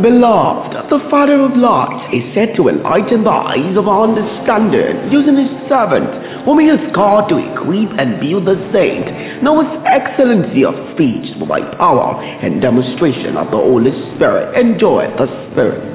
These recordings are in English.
Beloved, the Father of lights is said to enlighten the eyes of our understanding, using his servant, whom he has called to equip and build the saint. Now his excellency of speech by power and demonstration of the Holy Spirit. Enjoy the Spirit.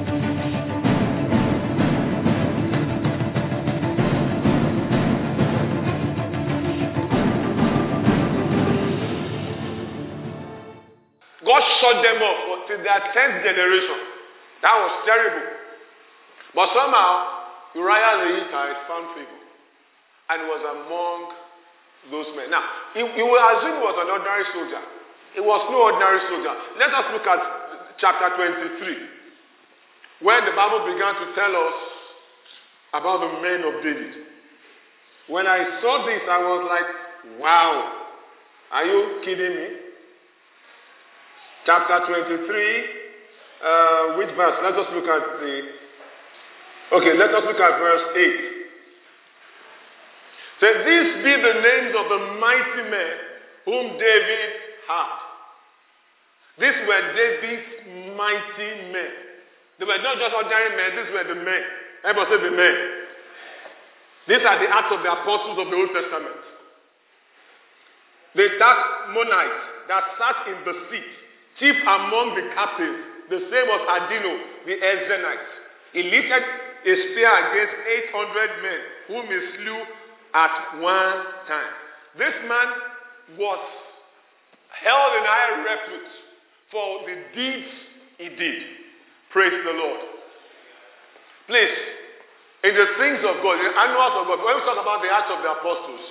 God shut them up until their 10th generation. That was terrible. But somehow, Uriah the Hittite found favor and was among those men. Now, you will assume he was an ordinary soldier. It was no ordinary soldier. Let us look at chapter 23, when the Bible began to tell us about the men of David. When I saw this, I was like, wow, are you kidding me? Chapter 23, which verse? Let us look at verse 8. So these be the names of the mighty men whom David had. These were David's mighty men. They were not just ordinary men, these were the men. Everybody say the men. These are the acts of the apostles of the Old Testament. The Tachmonite that sat in the seat, chief among the captains, the same was Adino, the Ezenite. He lifted a spear against 800 men, whom he slew at one time. This man was held in high repute for the deeds he did. Praise the Lord. Please, in the things of God, in the annals of God, when we talk about the Acts of the Apostles,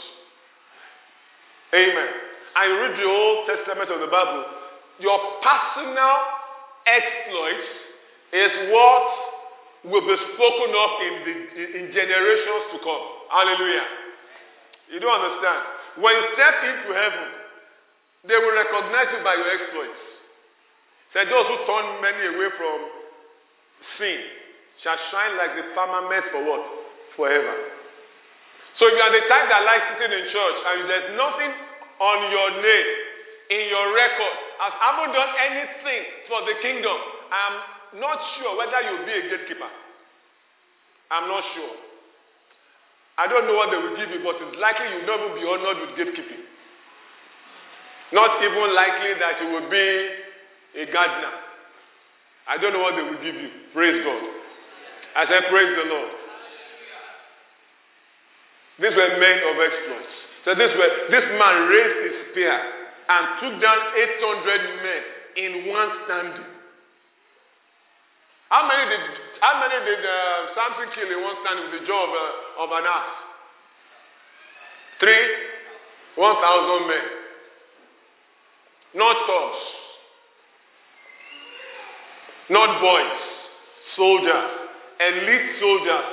amen, and you read the Old Testament of the Bible, your personal exploits is what will be spoken of in generations to come. Hallelujah. You don't understand. When you step into heaven, they will recognize you by your exploits. Say, those who turn many away from sin shall shine like the firmament for what? Forever. So if you are the type that likes sitting in church and there's nothing on your name, in your record, as I haven't done anything for the kingdom, I'm not sure whether you'll be a gatekeeper. I'm not sure. I don't know what they will give you, but it's likely you'll never be honored with gatekeeping. Not even likely that you will be a gardener. I don't know what they will give you. Praise God. I said, praise the Lord. These were men of exploits. So this man raised his spear and took down 800 men in one standing. How many did Samson kill in one standing with the jaw of an ass? 1,000 men. Not thugs. Not boys. Soldiers. Elite soldiers.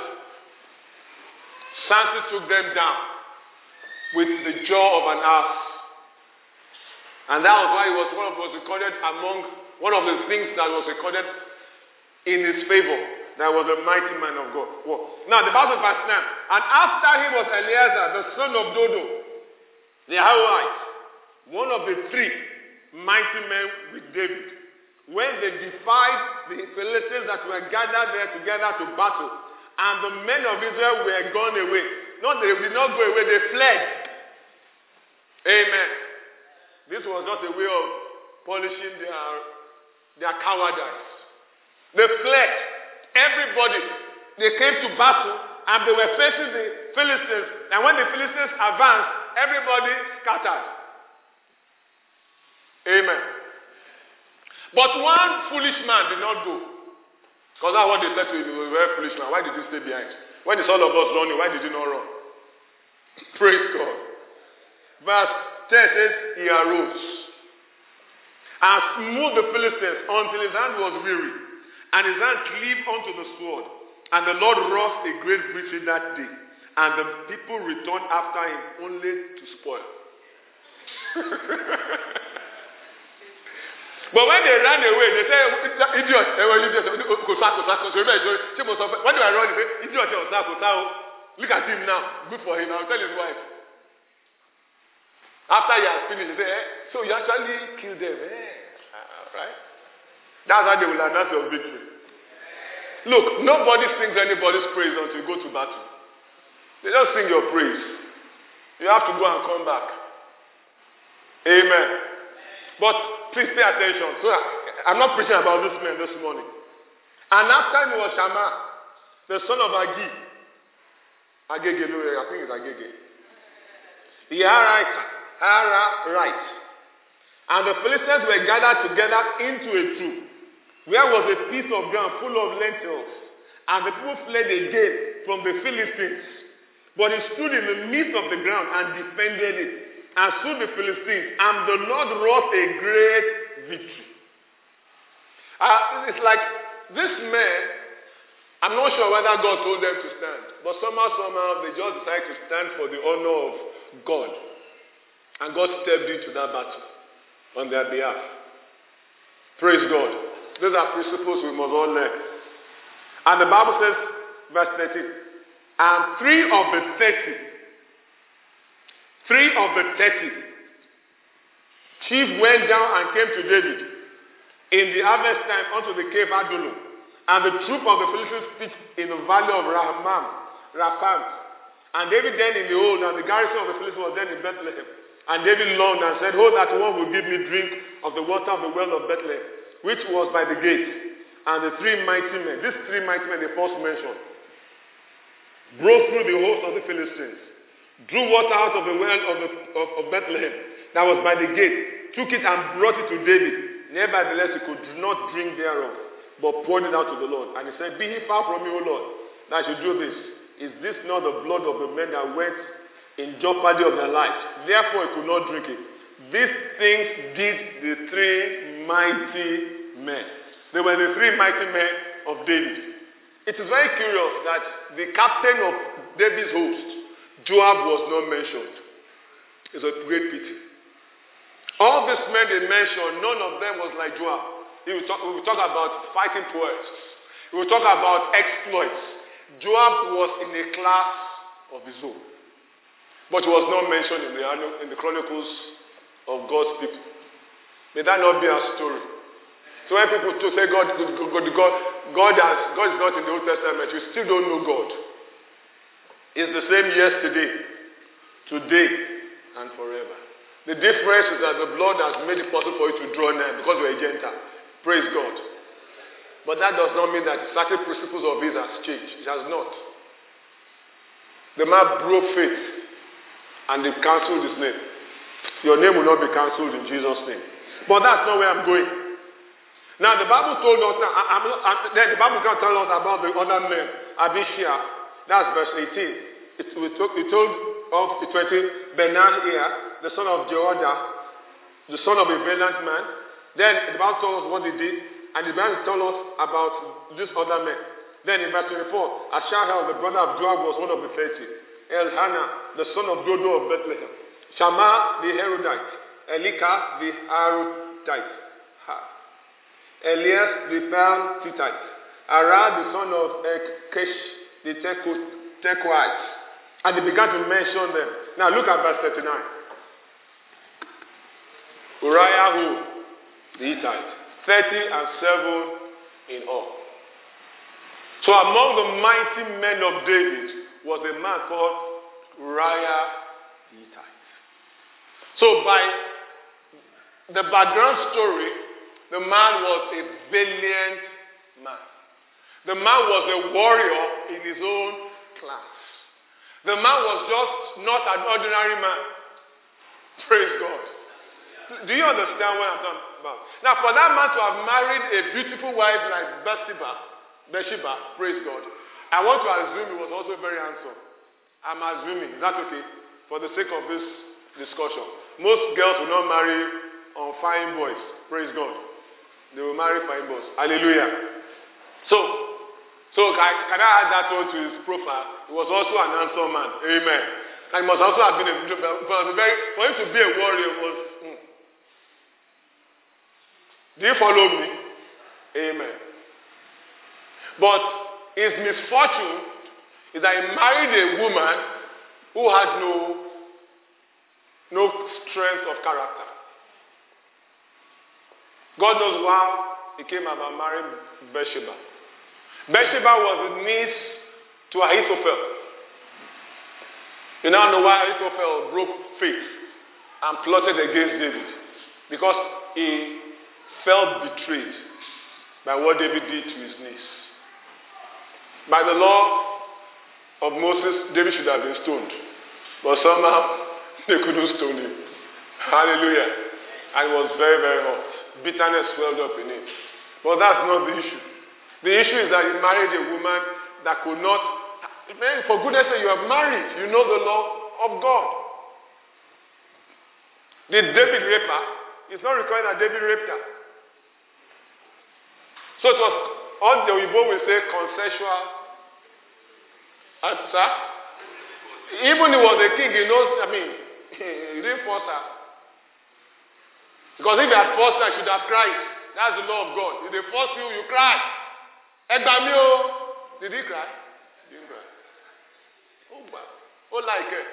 Samson took them down with the jaw of an ass. And that was why he was one of the things that was recorded in his favor. That was a mighty man of God. Whoa. Now the Bible verse 9. And after him was Eleazar, the son of Dodo, the Ahohite, one of the three mighty men with David. When they defied the Philistines that were gathered there together to battle, and the men of Israel were gone away. No, they did not go away, they fled. Amen. This was not a way of polishing their cowardice. They fled. Everybody. They came to battle and they were facing the Philistines. And when the Philistines advanced, everybody scattered. Amen. But one foolish man did not go. Because that's what they said to him. He was a very foolish man. Why did you stay behind? When it's all of us running, why did you not run? Praise God. Verse 10 says, he arose and smote the Philistines until his hand was weary, and his hand cleaved unto the sword. And the Lord wrought a great victory that day, and the people returned after him only to spoil. But when they ran away, they say, idiot. When they were running, they say, idiot. Look at him now. Good for him. I'll tell his wife. After he has finished, he say, so you actually killed them. Right? That's how they will announce your victory. Look, nobody sings anybody's praise until you go to battle. They just sing your praise. You have to go and come back. Amen. But please pay attention. So I'm not preaching about this man this morning. And after him was Shammah, the son of Agee. I think it's Agege. The Harite. And the Philistines were gathered together into a troop. Where was a piece of ground full of lentils. And the people fled again from the Philistines. But he stood in the midst of the ground and defended it. And slew the Philistines. And the Lord wrought a great victory. It's like this man, I'm not sure whether God told them to stand. But somehow they just decided to stand for the honor of God. And God stepped into that battle on their behalf. Praise God. These are principles we must all learn. And the Bible says, verse 13, and three of the 30 chief went down and came to David in the harvest time unto the cave Adullam. And the troop of the Philistines pitched in the valley of Rapham. And David then in the old, and the garrison of the Philistines was then in Bethlehem. And David longed and said, oh, that one will give me drink of the water of the well of Bethlehem, which was by the gate. And the three mighty men, these three mighty men they first mentioned, broke through the host of the Philistines, drew water out of the well of Bethlehem that was by the gate, took it and brought it to David. Nevertheless, he could not drink thereof, but poured it out to the Lord. And he said, be he far from me, O Lord, that I should do this. Is this not the blood of the men that went in jeopardy of their lives? Therefore, he could not drink it. These things did the three mighty men. They were the three mighty men of David. It is very curious that the captain of David's host, Joab, was not mentioned. It's a great pity. All these men they mentioned, none of them was like Joab. We will talk about fighting prowess. We will talk about exploits. Joab was in a class of his own. But he was not mentioned in the chronicles of God's people. May that not be our story. So when people say God is not in the Old Testament, you still don't know God. It's the same yesterday, today, and forever. The difference is that the blood has made it possible for you to draw near because we're a Gentile. Praise God. But that does not mean that certain principles of his has changed. It has not. The man broke faith and they cancelled his name. Your name will not be cancelled in Jesus' name. But that's not where I'm going. Now the Bible told us, the Bible can tell us about the other men. Abishai, that's verse 18. It told of the 20, Benaiah, the son of Jehoiada, the son of a valiant man. Then the Bible told us what he did, and the Bible told us about this other man. Then in verse 24, Ashahel, the brother of Joab, was one of the 30. Elhanan, the son of Dodo of Bethlehem. Shammah, the Herudite. Elika, the Harutite. Elias, the Peltite. Arad, the son of Kesh, the Tekoite. And they began to mention them. Now look at verse 39. Uriah, who? The Hittite. 37 in all. So among the mighty men of David was a man called Uriah the Hittite. So by the background story, the man was a valiant man. The man was a warrior in his own class. The man was just not an ordinary man. Praise God. Do you understand what I'm talking about? Now, for that man to have married a beautiful wife like Bathsheba, praise God, I want to assume he was also very handsome. I'm assuming. Is that okay? For the sake of this discussion. Most girls will not marry on fine boys. Praise God. They will marry fine boys. Hallelujah. So can I add that one to his profile? He was also an handsome man. Amen. And he must also have been for him to be a warrior was. Do you follow me? Amen. But his misfortune is that he married a woman who had no strength of character. God knows how he came about marrying Bathsheba. Bathsheba was the niece to Ahithophel. You now know why Ahithophel broke faith and plotted against David. Because he felt betrayed by what David did to his niece. By the law of Moses, David should have been stoned. But somehow, they couldn't stone him. Hallelujah. And it was very, very hot. Bitterness swelled up in him. But that's not the issue. The issue is that he married a woman that could not... Man, for goodness sake, you have married. You know the law of God. Did David rape her? It's not required that David raped her. So it was, all the Igbo will say, consensual answer. Even he was a king, he knows, he didn't force her. Because if he had forced her, he should have cried. That's the law of God. If they force you, you cry. Egbamio. Did he cry? He didn't cry. Oh, wow. Oh, like it.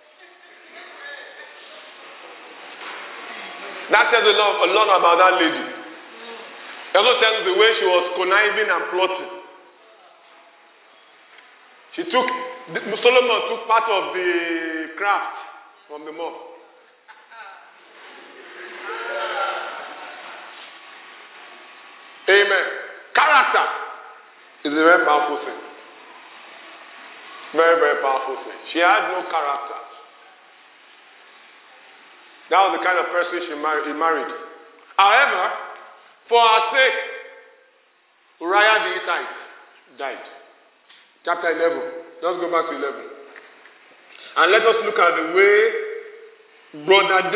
That tells a lot about that lady. It also tells the way she was conniving and plotting. Solomon took part of the craft from the mob. Amen. Character is a very powerful thing. Very, very powerful thing. She had no character. That was the kind of person he married. However, for her sake, Uriah the Hittite died. Chapter 11. Let's go back to 11. And let us look at the way Brother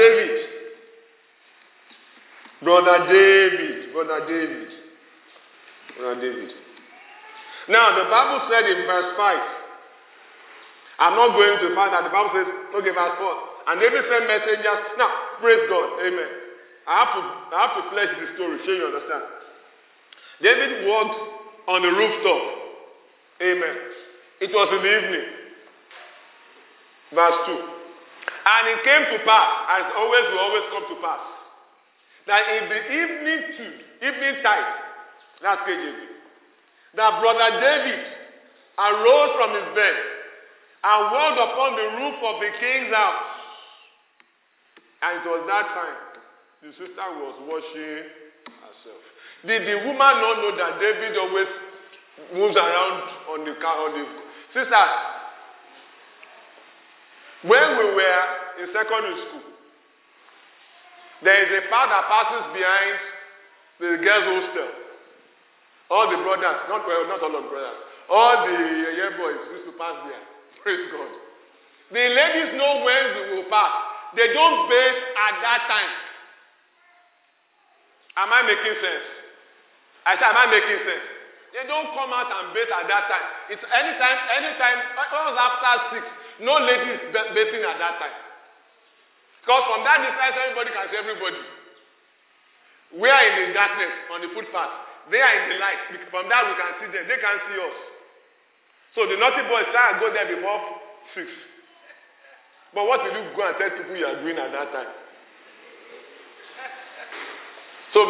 David. Now, the Bible said in verse 5, I'm not going to find that. The Bible says, okay, verse 4. And David sent messengers. Now, praise God. Amen. I have to flesh the story so you understand. David walked on the rooftop. Amen. It was in the evening. Verse 2. And it came to pass, as always will always come to pass, that in the evening tide, that's KJV, that Brother David arose from his bed and walked upon the roof of the king's house. And it was that time the sister was washing herself. Did the woman not know that David always moves around on the sisters? When we were in secondary school, there is a path that passes behind the girls' hostel. All the brothers, not all of the brothers, all the young boys used to pass there. Praise God. The ladies know when we will pass. They don't bathe at that time. Am I making sense? I said, am I making sense? They don't come out and bathe at that time. It's anytime, almost after 6, no ladies bathing at that time. Because from that distance, everybody can see everybody. We are in the darkness on the footpath. They are in the light. From that we can see them. They can see us. So the naughty boys try and go there before 6. But what will you go and tell people you are doing at that time? So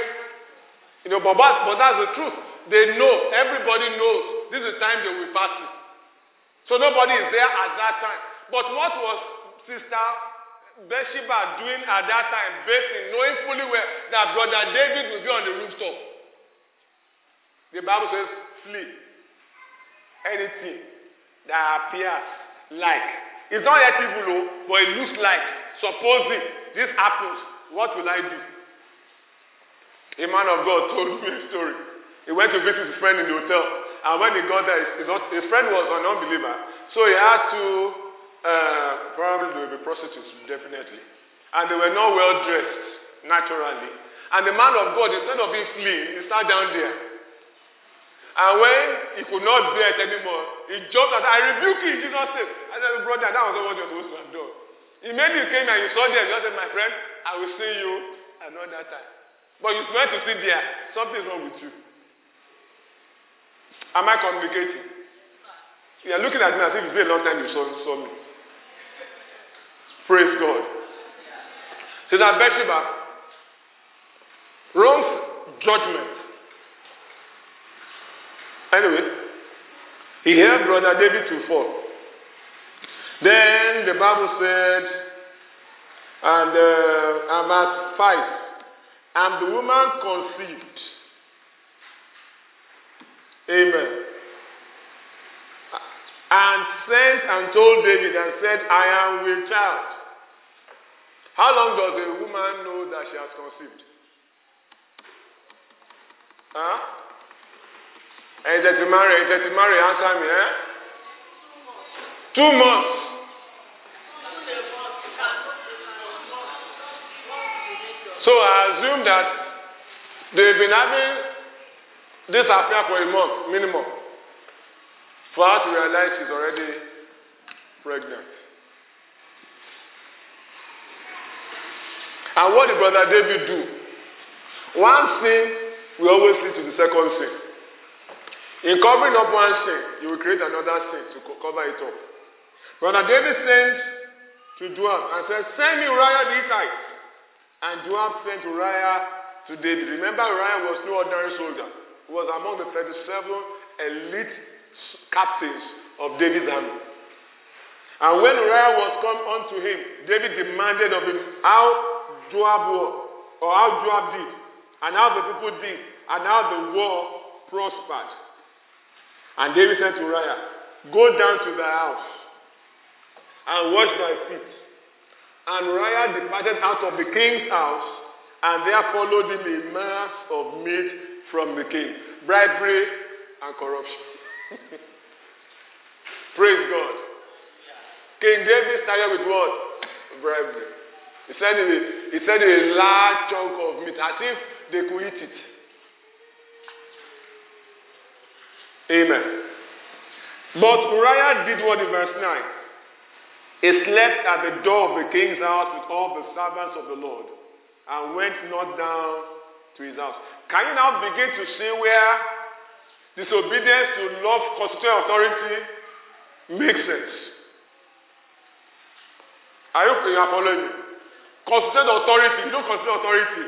but that's the truth. They know, everybody knows, this is the time they will pass it. So nobody is there at that time. But what was Sister Bathsheba doing at that time, bathing, knowing fully well that Brother David will be on the rooftop? The Bible says, flee. Anything that appears like. It's not yet evil, but it looks like. Supposing this happens, what will I do? A man of God told me a story. He went to visit his friend in the hotel. And when he got there, his friend was an unbeliever. So he had to, probably there will be prostitutes, definitely. And they were not well dressed, naturally. And the man of God, instead of him fleeing, he sat down there. And when he could not bear it anymore, he jumped out. I rebuke you in Jesus' name. I said, brother, that was not what you were supposed to have done. Immediately you came and you saw them, you said, my friend, I will see you another time. But you went to sit there, something is wrong with you. Am I communicating? You are looking at me as if it's been a long time you saw me. Praise God. Sister Bathsheba runs judgment. Anyway, he helped brother David to fall. Then the Bible said, and verse 5, and the woman conceived. Amen. And sent and told David and said, I am with child. How long does a woman know that she has conceived? Huh? Is that to marry? Answer me, eh? 2 months. So I assume that they've been having this affair for a month, minimum, for her to realize she's already pregnant. And what did brother David do? One sin will always lead to the second sin. In covering up one sin, you will create another sin to cover it up. Brother David sent to Joab and said, send me Uriah the Hittite. And Joab sent Uriah to David. Remember, Uriah was no ordinary soldier. He was among the 37 elite captains of David's army. And when Uriah was come unto him, David demanded of him how Joab did, and how the people did, and how the war prospered. And David said to Uriah, go down to thy house and wash thy feet. And Uriah departed out of the king's house, and there followed him a mass of meat from the king. Bribery and corruption. Praise God. King David started with what? Bribery. He said a large chunk of meat, as if they could eat it. Amen. But Uriah did what in verse 9? He slept at the door of the king's house with all the servants of the Lord, and went not down to his house. Can you now begin to see where disobedience to love constitutional authority makes sense? Are you following me? Constitutional authority, you don't constitute authority.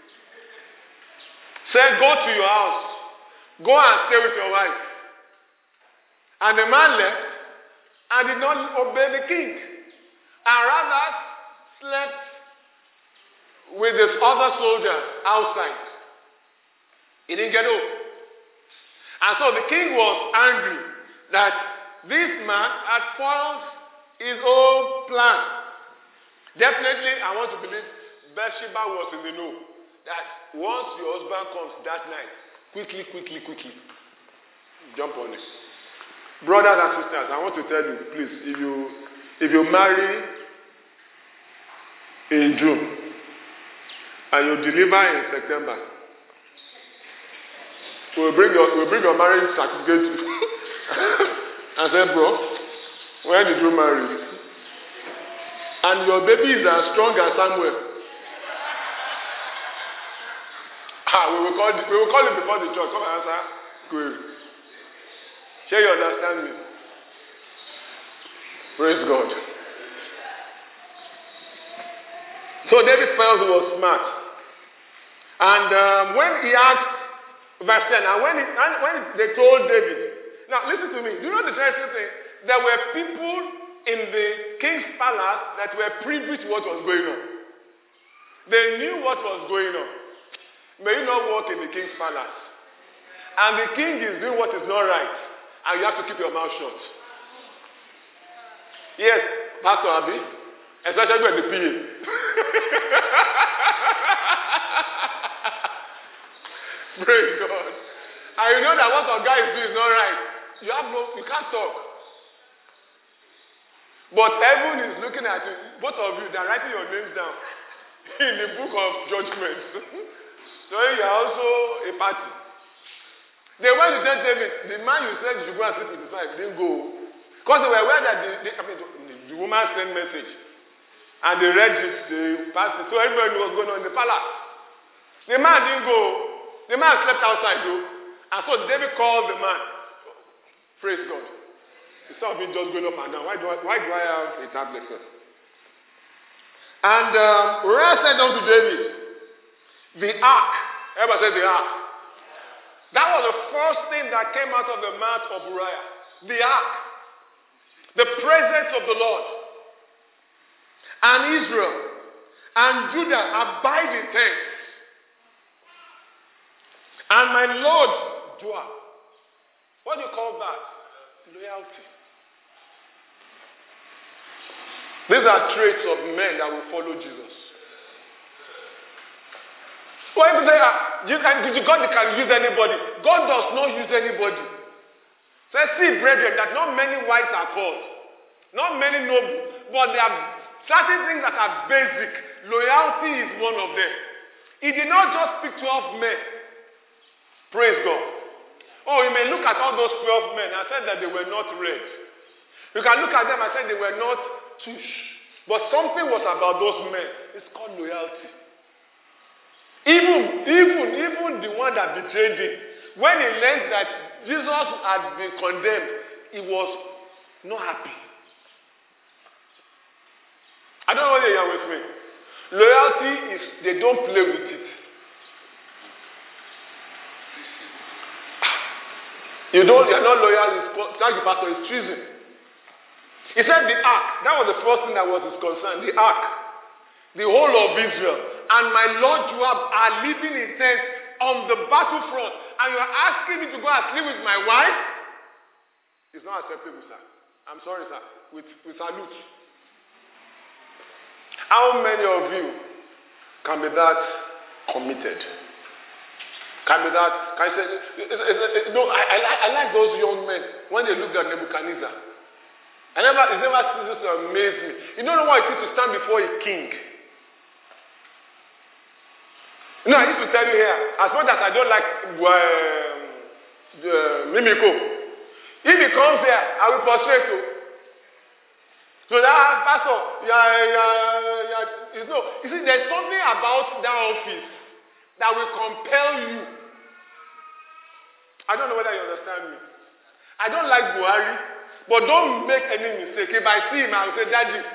Say, go to your house. Go and stay with your wife. And the man left and did not obey the king, and rather slept with his other soldiers outside. He didn't get home. And so the king was angry that this man had foiled his own plan. Definitely, I want to believe Bathsheba was in the know that once your husband comes that night, quickly, jump on it. Brothers and sisters, I want to tell you, please, if you marry in June and you deliver in September, we'll bring your marriage certificate and say, bro, when did you marry? And your baby is as strong as Samuel. We will call it before the church. Come and answer query. Share you understand me. Praise God. So David felt he was smart. And when he asked, verse 10, and when they told David, now listen to me, do you know the interesting thing? There were people in the king's palace that were privy to what was going on. They knew what was going on. May you not walk in the king's palace. And the king is doing what is not right. And you have to keep your mouth shut. Yes, Pastor Abi, especially when the PA. Praise God. And you know that what a guy is doing is not right. You can't talk. But heaven is looking at you, both of you, they're writing your names down in the book of judgment. So you are also a party. They went to tell David, the man you said you should go and sleep with his wife didn't go. Because they were aware that the woman sent message. And they read it, they passed it. So everybody knew what was going on in the palace. The man didn't go. The man slept outside though. And so David called the man. Praise God. Instead of it just going up and down, why do I have a tablet first? And Uriah said unto David, the ark Everybody said the ark. That was the first thing that came out of the mouth of Uriah. The ark. The presence of the Lord. And Israel and Judah abide in tents. And my Lord Joab. What do you call that? Loyalty. These are traits of men that will follow Jesus. Why people say, God can use anybody? God does not use anybody. So see, brethren, that not many wives are called. Not many noble. But there are certain things that are basic. Loyalty is one of them. He did not just pick 12 men. Praise God. Oh, you may look at all those 12 men and say that they were not red. You can look at them and say they were not tush. But something was about those men. It's called loyalty. Even the one that betrayed him, when he learned that Jesus had been condemned, he was not happy. I don't know whether you are with me. Loyalty is, they don't play with it. You are not loyal, thank you, Pastor, it's treason. He said the ark, that was the first thing that was his concern, the ark. The whole of Israel and my Lord Joab are living in tents on the battlefront, and you are asking me to go and sleep with my wife? It's not acceptable, sir. I'm sorry, sir. With salute. How many of you can be that committed? Can be that? Can you say? No, I like those young men when they looked at Nebuchadnezzar. It never ceases to amaze me. You don't know what it is to stand before a king. No, I used to tell you here, as much as I don't like Mimiko, if he comes here, I will prostrate you. So that, Pastor, you see, there's something about that office that will compel you. I don't know whether you understand me. I don't like Buhari, but don't make any mistake. If I see him, I will say, Daddy.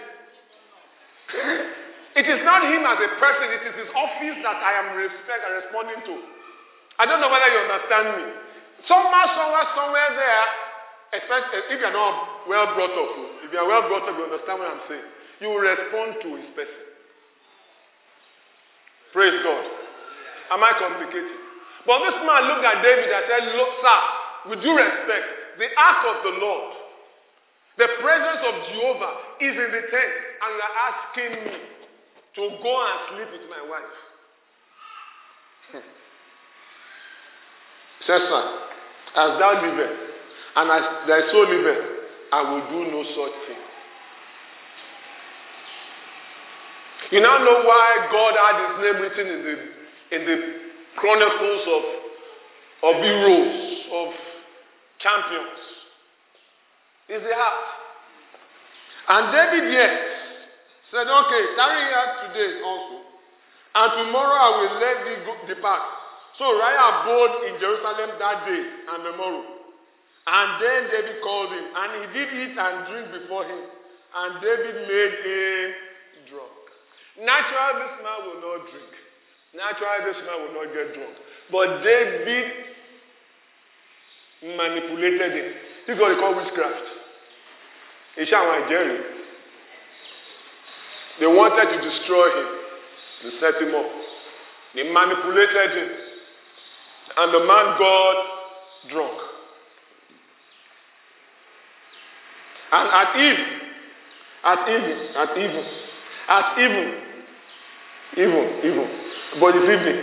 It is not him as a person, it is his office that I am responding to. I don't know whether you understand me. Somewhere there, especially if you are not well brought up, if you are well brought up, you understand what I'm saying. You will respond to his person. Praise God. Am I complicated? But this man looked at David and said, look, sir, with due respect, the ark of the Lord, the presence of Jehovah is in the tent, and you are asking me to go and sleep with my wife. Says, son, as thou livest, and as thy soul liveth, I will do no such thing. You now know why God had his name written in the chronicles of heroes, of champions. Is the heart. And David, yes, said, okay, tarry here today also, and tomorrow I will let thee depart. So Uriah abode in Jerusalem that day and the morrow. And then David called him, and he did eat and drink before him, and David made him drunk. Naturally, this man will not drink. Naturally, this man will not get drunk. But David manipulated him. This is what they call witchcraft. They wanted to destroy him. They set him up. They manipulated him. And the man got drunk. And at even, but it's evening.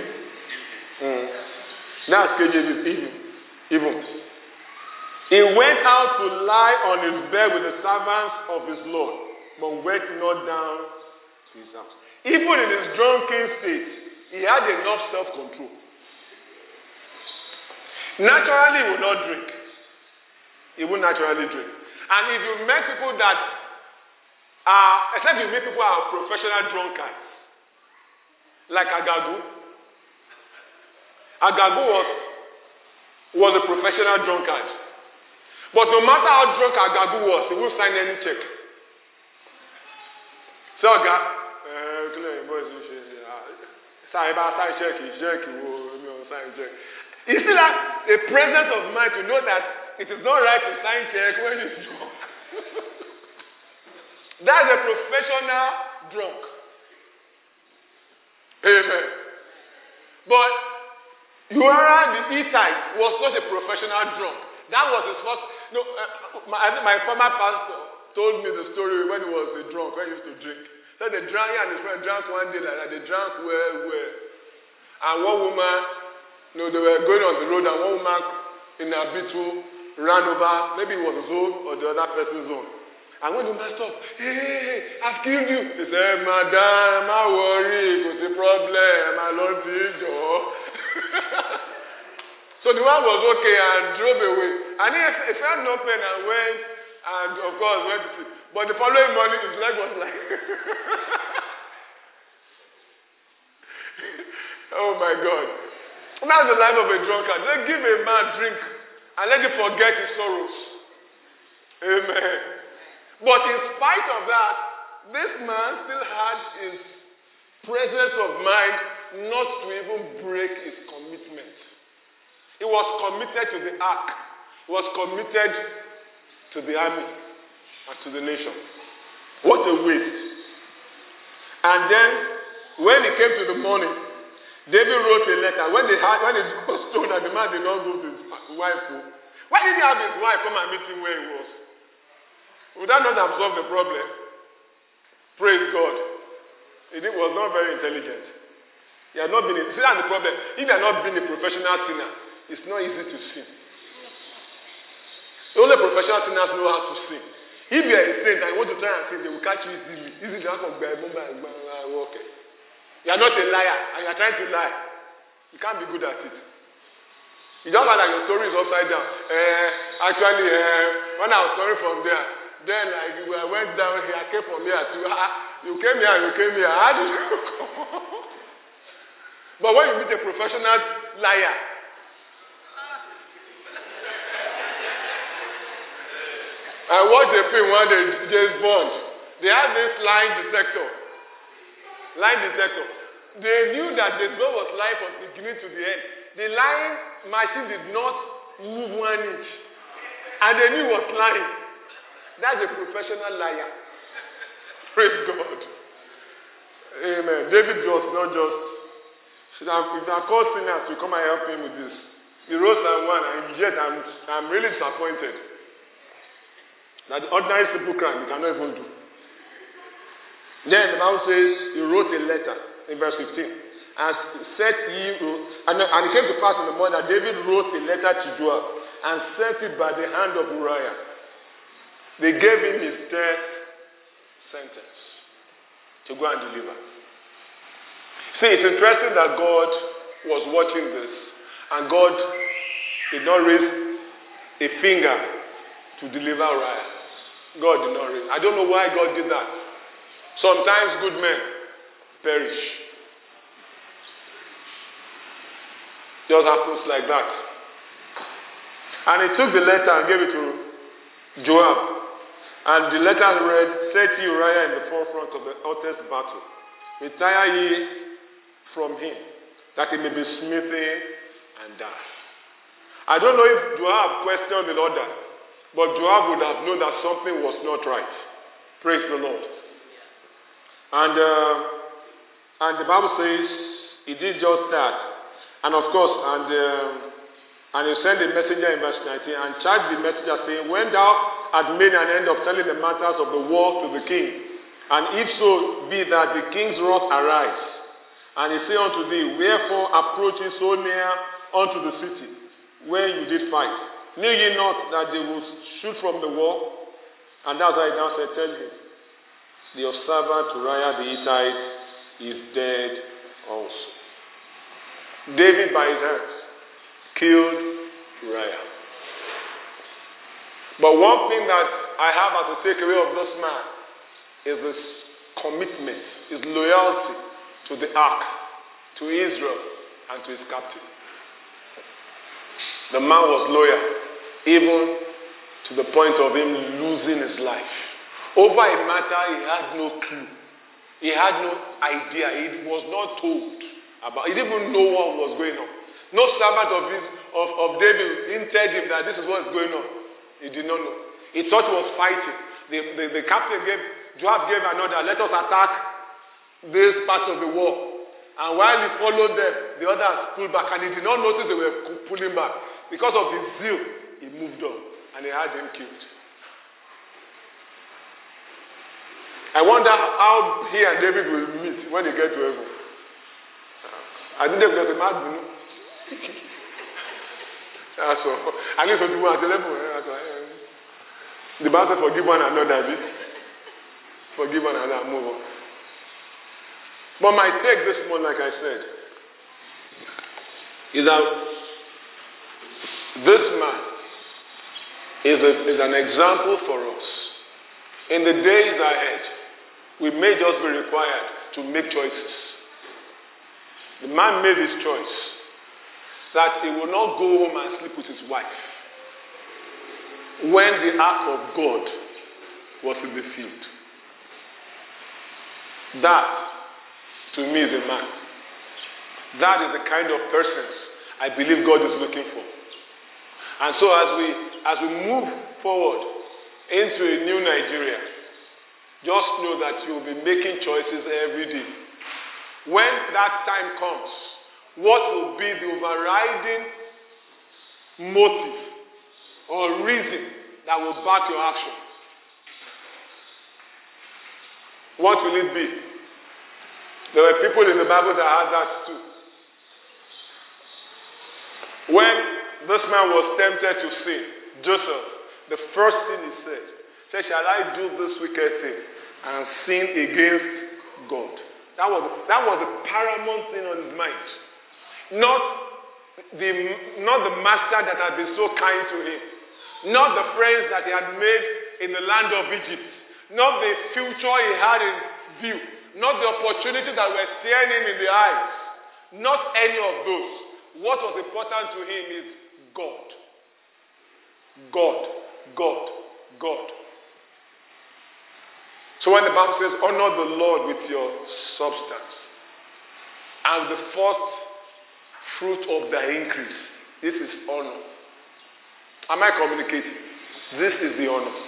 That's KJV, even. He went out to lie on his bed with the servants of his Lord, but went not down to his house. Even in his drunken state, he had enough self-control. Naturally, he would not drink. He would naturally drink. And if you met people that are, except you meet people who are professional drunkards, like Agagu. Agagu was a professional drunkard. But no matter how drunk Agagu was, he won't sign any check. So, check. sign check. You still have a presence of mind to know that it is not right to sign check when you're drunk. That's a professional drunk. Amen. But Uriah the Hittite was not a professional drunk. That was his first. No, my former pastor told me the story when he was a drunk, when he used to drink. So they drank, he and his friend drank one day like that. They drank well. And one woman, they were going on the road, and one woman in a Beetle ran over, maybe it was his own or the other person's own. And when the woman stopped, hey, I've killed you. He said, Madam, don't worry, it's a problem. I love you. So the one was okay and drove away. And he felt no pain and went, and of course went to sleep. But the following morning, his leg was like, oh my God. That's the life of a drunkard. They give a man drink and let him forget his sorrows. Amen. But in spite of that, this man still had his presence of mind not to even break his commitment. He was committed to the ark. He was committed to the army and to the nation. What a waste. And then, when it came to the morning, David wrote a letter. When it was told that the man did not go to his wife, why did he have his wife come and meet him where he was? Would that not have solved the problem? Praise God. It was not very intelligent. He had not been. See, that's the problem. If you have not been a professional sinner, it's not easy to sin. Only professional sinners know how to sin. If you are a saint and you want to try and sin, they will catch you easily. Easily, you are not a liar and you are trying to lie. You can't be good at it. You don't know that your story is upside down. Actually, when I was coming from there, then I went down here, I came from here too. You came here. How did you come? But when you meet a professional liar, I watched a film one day, James Bond. They had this lie detector. They knew that James Bond was lying from the beginning to the end. The lying machine did not move 1 inch. And they knew he was lying. That's a professional liar. Praise God. Amen. David was not just. If I call sinners to come and help him with this. He wrote Psalm 1, and yet I'm really disappointed. That the ordinary simple crime you cannot even do. Then the Bible says he wrote a letter in verse 15. And it came to pass in the morning that David wrote a letter to Joab and sent it by the hand of Uriah. They gave him his death sentence to go and deliver. See, it's interesting that God was watching this and God did not raise a finger to deliver Uriah. God did not raise. I don't know why God did that. Sometimes good men perish. Just happens like that. And he took the letter and gave it to Joab. And the letter read, set ye Uriah in the forefront of the hottest battle. Retire ye from him, that he may be smitten and die. I don't know if Joab questioned the order, but Joab would have known that something was not right. Praise the Lord. And the Bible says he did just that. And of course, and he sent a messenger in verse 19 and charged the messenger saying, when thou hast made an end of telling the matters of the war to the king, and if so be that the king's wrath arise, and he say unto thee, wherefore approach ye so near unto the city where you did fight? Knew ye not that they will shoot from the wall? And that's why he now said, tell him, your servant Uriah the Hittite is dead also. David by his hands killed Uriah. But one thing that I have as a takeaway of this man is his commitment, his loyalty to the ark, to Israel, and to his captain. The man was loyal, even to the point of him losing his life. Over a matter he had no clue. He had no idea. He was not told about. He didn't even know what was going on. No servant of David hinted him that this is what's going on. He did not know. He thought he was fighting. The captain Joab gave an order, let us attack this part of the wall. And while he followed them, the others pulled back, and he did not notice they were pulling back. Because of his zeal, he moved on, and he had him killed. I wonder how he and David will meet when they get to heaven. I think they've got a mad moon. That's all. At least on the one at the level. The Bible says, forgive one another. Forgive one another, move on. But my take this morning, like I said, is that this man is an example for us. In the days ahead, we may just be required to make choices. The man made his choice that he will not go home and sleep with his wife when the ark of God was in the field. That, to me, is a man. That is the kind of person I believe God is looking for. And so as we move forward into a new Nigeria, just know that you will be making choices every day. When that time comes, what will be the overriding motive or reason that will back your action? What will it be? There were people in the Bible that had that too. When this man was tempted to sin, Joseph, the first thing he said, shall I do this wicked thing and sin against God? That was the paramount thing on his mind. Not the master that had been so kind to him. Not the friends that he had made in the land of Egypt. Not the future he had in view. Not the opportunities that were staring him in the eyes. Not any of those. What was important to him is God. God. God. God. So when the Bible says, honor the Lord with your substance and the first fruit of thy increase, this is honor. Am I communicating? This is the honor.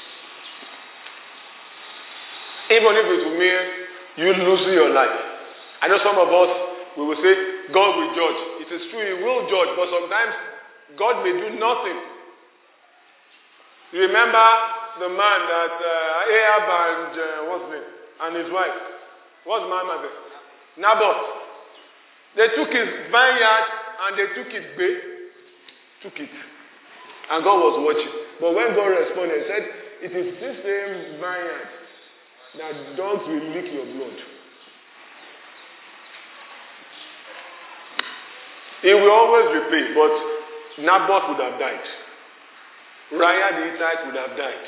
Even if it will mean you losing your life. I know some of us, we will say, God will judge. It is true, he will judge, but sometimes God may do nothing. You remember the man that Ahab and what's his name? And his wife. What's my mother? Naboth. They took his vineyard and they took his bay. Took it. And God was watching. But when God responded, he said, it is this same vineyard that dogs will lick your blood. He will always repay, but Naboth would have died. Uriah the Hittite would have died.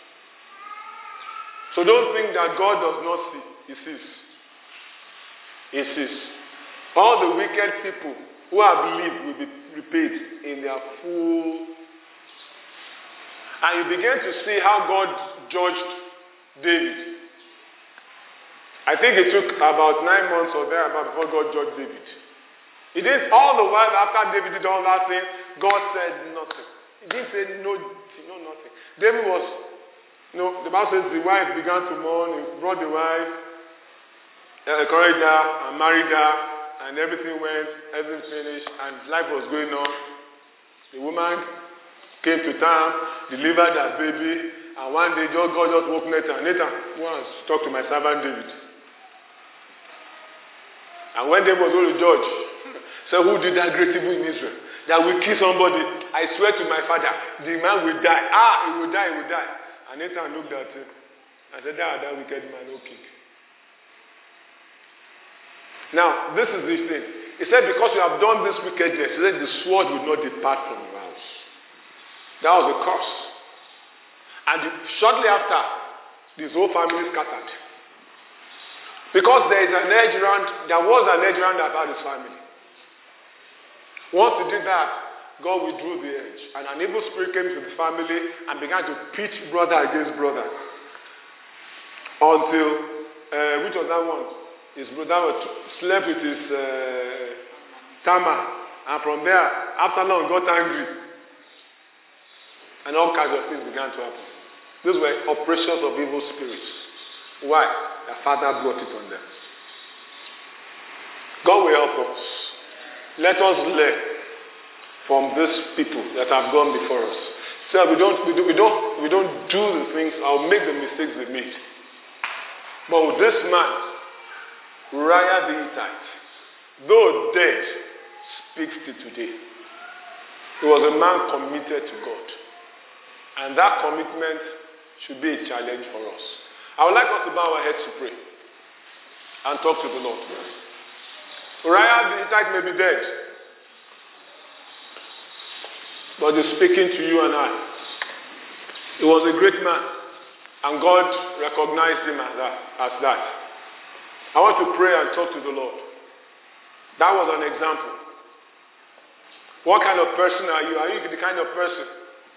So don't think that God does not see. He sees. He sees. All the wicked people who have lived will be repaid in their full. And you begin to see how God judged David. I think it took about 9 months or thereabout before God judged David. He did all the while after David did all that thing, God said nothing. He didn't say no, nothing. David was, the Bible says the wife began to mourn. He brought the wife, encouraged her, and married her, and everything finished, and life was going on. The woman came to town, delivered her baby, and one day God just woke Nathan. Nathan, go and talk to my servant David. And when David was going to judge, said, who did that great evil in Israel? That will kill somebody. I swear to my father, the man will die. He will die, he will die. And Nathan looked at him and said, that wicked man, no king. Now, this is the thing. He said, because you have done this wickedness, he said, the sword will not depart from your house. That was a curse. And shortly after, this whole family scattered. Because there was an edge round about his family. Once he did that, God withdrew the edge. And an evil spirit came to the family and began to pit brother against brother. Until, which was that one? His brother slept with his Tamar. And from there, Absalom got angry. And all kinds of things began to happen. Those were operations of evil spirits. Why? Their father brought it on them. God will help us. Let us learn from these people that have gone before us. So we don't do the things or make the mistakes they made. But with this man, Uriah the Hittite, though dead, speaks to today. He was a man committed to God. And that commitment should be a challenge for us. I would like us to bow our heads to pray and talk to the Lord. Uriah the Hittite may be dead, but he's speaking to you and I. He was a great man, and God recognized him as that. I want to pray and talk to the Lord. That was an example. What kind of person are you? Are you the kind of person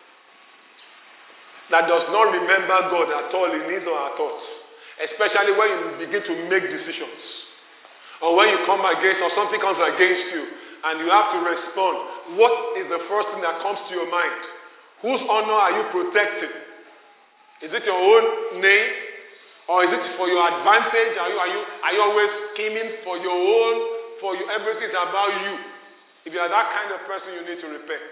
that does not remember God at all in his or her thoughts? Especially when you begin to make decisions. Or when you come against, or something comes against you, and you have to respond. What is the first thing that comes to your mind? Whose honor are you protecting? Is it your own name? Or is it for your advantage? Are you always scheming for your own, everything is about you? If you are that kind of person, you need to repent.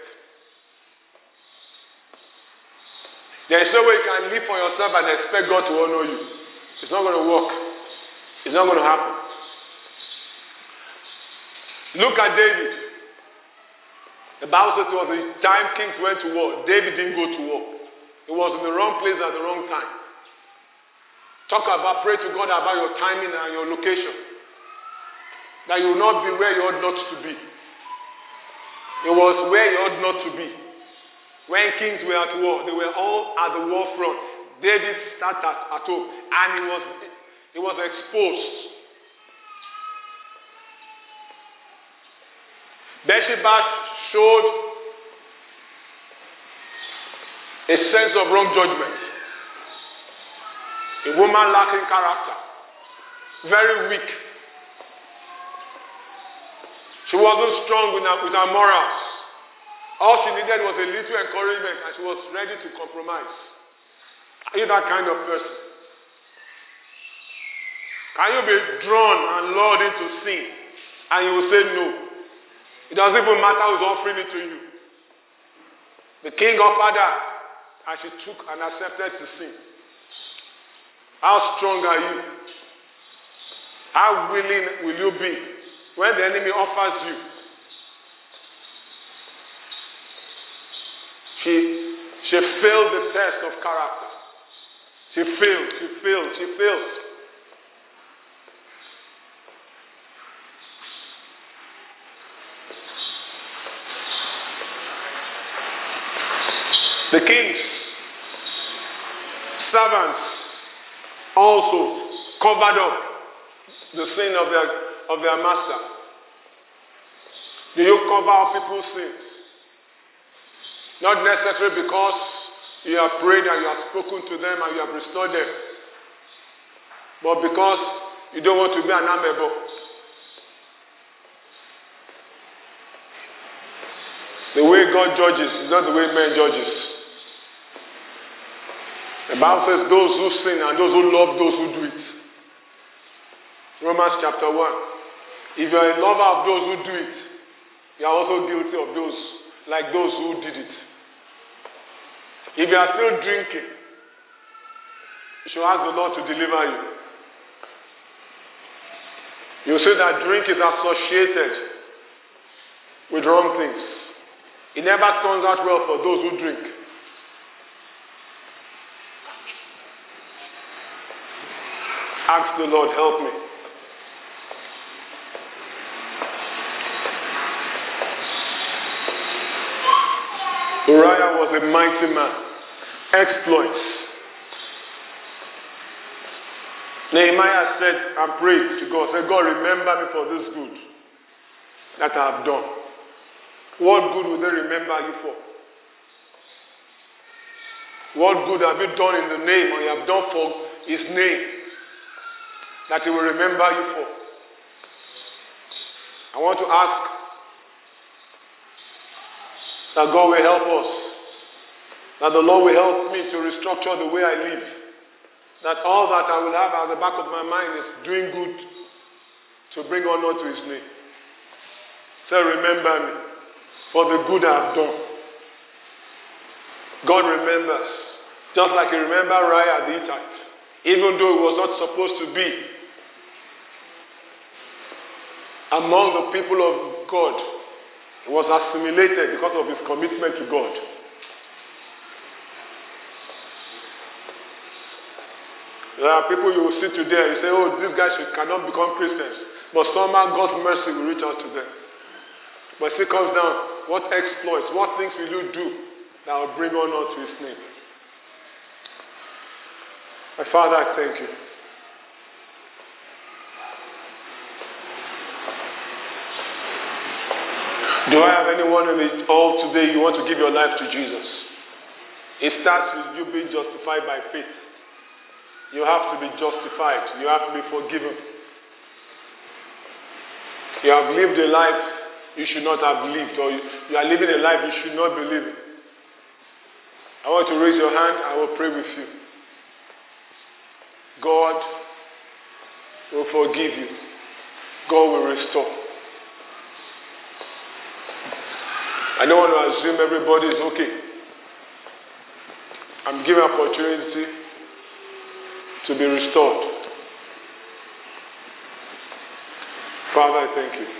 There is no way you can live for yourself and expect God to honor you. It's not going to work. It's not going to happen. Look at David. The Bible says it was the time kings went to war. David didn't go to war. He was in the wrong place at the wrong time. Pray to God about your timing and your location. That you will not be where you ought not to be. It was where you ought not to be. When kings were at war, they were all at the war front. David sat at home, and he was exposed. Bathsheba showed a sense of wrong judgment. A woman lacking character. Very weak. She wasn't strong with her morals. All she needed was a little encouragement, and she was ready to compromise. Are you that kind of person? Can you be drawn and lured into sin, and you will say no? It doesn't even matter who's offering it to you. The king offered her, and she took and accepted to sin. How strong are you? How willing will you be when the enemy offers you? She failed the test of character. She failed. The king's servants also covered up the sin of their master. Do you cover up people's sins? Not necessarily because you have prayed and you have spoken to them and you have restored them, but because you don't want to be an amebo. The way God judges is not the way man judges. The Bible says those who sin and those who love those who do it. Romans chapter 1. If you are a lover of those who do it, you are also guilty of those, like those who did it. If you are still drinking, you should ask the Lord to deliver you. You see that drink is associated with wrong things. It never turns out well for those who drink. Ask the Lord, help me. Uriah was a mighty man. Exploits. Nehemiah said and prayed to God, said, God, remember me for this good that I have done. What good will they remember you for? What good have you done in the name, or you have done for his name, that he will remember you for? I want to ask That God will help us. That the Lord will help me to restructure the way I live. That all that I will have at the back of my mind is doing good to bring honor to His name. So remember me for the good I have done. God remembers. Just like He remembered Uriah the Hittite. Even though he was not supposed to be among the people of God, he was assimilated because of his commitment to God. There are people you will see today and you say, oh, these guys cannot become Christians. But somehow God's mercy will reach out to them. But if it comes down, what exploits, what things will you do that will bring honor to His name? My Father, I thank You. Do I have anyone in it all today you want to give your life to Jesus? It starts with you being justified by faith. You have to be justified. You have to be forgiven. You have lived a life you should not have lived, or you are living a life you should not be living. I want to raise your hand. I will pray with you. God will forgive you. God will restore. I don't want to assume everybody is okay. I'm giving opportunity to be restored. Father, I thank You.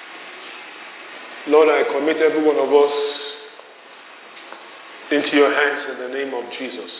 Lord, I commit every one of us into Your hands in the name of Jesus.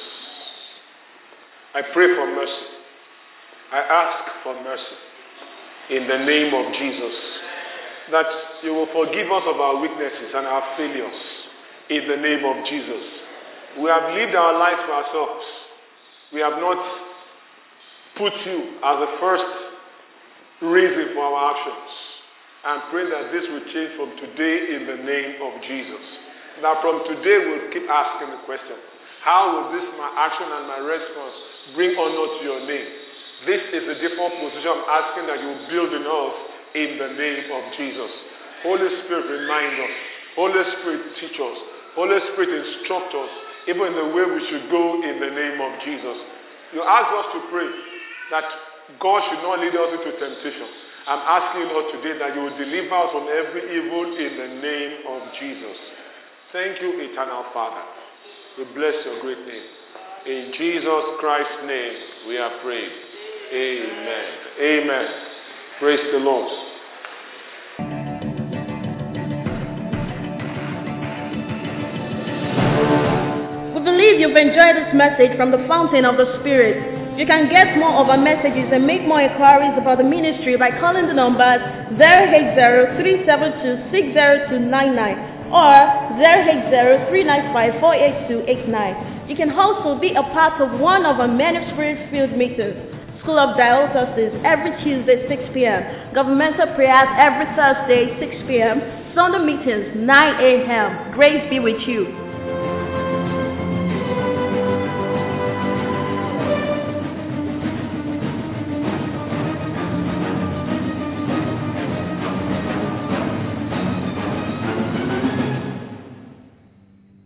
I pray for mercy. I ask for mercy in the name of Jesus. That You will forgive us of our weaknesses and our failures in the name of Jesus. We have lived our lives for ourselves. We have not put You as the first reason for our actions. I'm praying that this will change from today in the name of Jesus. That from today we'll keep asking the question, how will this, my action and my response, bring honor to Your name? This is a different position I'm asking that You will build in us in the name of Jesus. Holy Spirit, remind us. Holy Spirit, teach us. Holy Spirit, instruct us, even in the way we should go in the name of Jesus. You ask us to pray that God should not lead us into temptation. I'm asking you, Lord, today that You will deliver us from every evil in the name of Jesus. Thank You, eternal Father. We bless Your great name. In Jesus Christ's name we are prayed. Amen. Amen. Praise the Lord. We believe you've enjoyed this message from the Fountain of the Spirit. You can get more of our messages and make more inquiries about the ministry by calling the numbers 080-372-60299 or 080-395-48289. You can also be a part of one of our many Spirit-filled meetings. School of Diocese every Tuesday 6 p.m. Governmental prayers every Thursday 6 p.m. Sunday meetings 9 a.m. Grace be with you.